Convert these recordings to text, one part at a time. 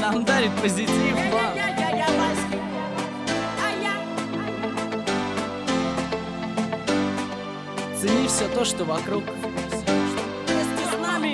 нам дарит позитив, мам. Цени все то, что вокруг. Вместе с нами.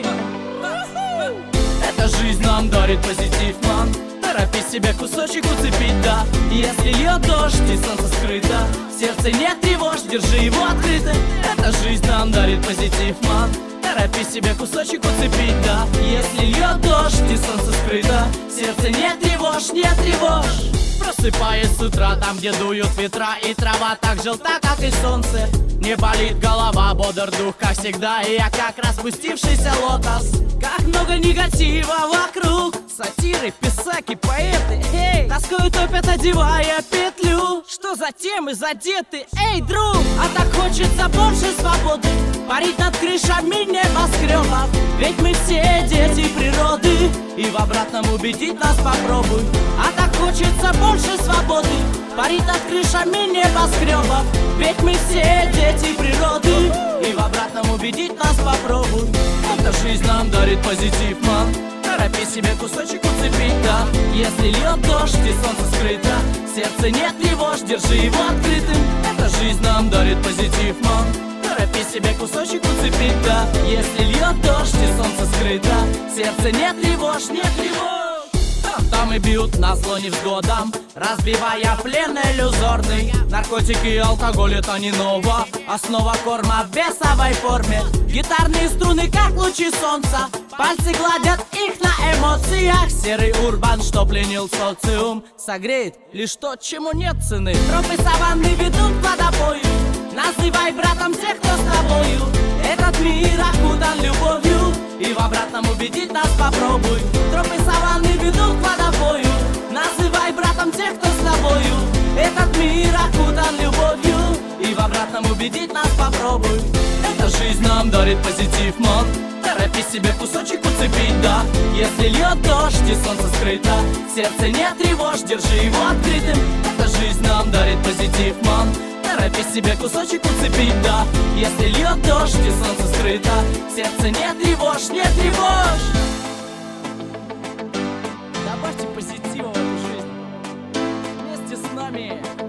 Эта жизнь нам дарит позитив, мам. Торопись себе кусочек уцепить, да. Если льет дождь и солнце скрыто, сердце не тревожь, держи его открытым. Эта жизнь нам дарит позитив, мам. Торопись себе кусочек уцепить, да. Если льет дождь и солнце скрыто, сердце не тревожь, не тревожь. Просыпаясь с утра, там, где дуют ветра, и трава так желта, как и солнце. Не болит голова, бодр дух, как всегда, и я как распустившийся лотос. Как много негатива вокруг, сатиры, писаки, поэты, эй, тоскою топят, одевая петлю. Что за темы задеты, эй, друг? А так хочется больше свободы, парить над крышами небоскребов. Ведь мы все дети природы, и в обратном убедить нас попробуй. А так хочется больше свободы, парить над крышами небоскребов. Ведь мы все дети природы, и в обратном убедить нас попробуй. Эта жизнь нам дарит позитив, мам. Торопись себе кусочек уцепить, да. Если льет дождь и солнце скрыто, сердце не тревожь, держи его открытым. Эта жизнь нам дарит позитив, мам. Торопись себе кусочек уцепить, да. Если льет дождь и солнце скрыто, сердце не тревожь, не тревожь. Там и бьют на зло невзгодам, разбивая плен иллюзорный. Наркотики и алкоголь — это не ново, основа корма в бесовой форме. Гитарные струны, как лучи солнца, пальцы гладят их на эмоциях. Серый урбан, что пленил социум, согреет лишь то, чему нет цены. Тропы саванны ведут к водопою, называй братом всех, кто с тобою. Этот мир окутан любовью, и в обратном убедить нас попробуй. Тропы саванны ведут к водопою, называй братом тех, кто с тобою. Этот мир окутан любовью, и в обратном убедить нас попробуй. Эта жизнь нам дарит позитив, мам. Торопись себе кусочек уцепить, да. Если льет дождь и солнце скрыто, сердце не тревожь, держи его открытым. Эта жизнь нам дарит позитив, мам. Торопись себе кусочек уцепить, да. Если льет дождь и солнце скрыто, сердце не тревожь, не тревожь. Добавьте позитива в эту жизнь вместе с нами.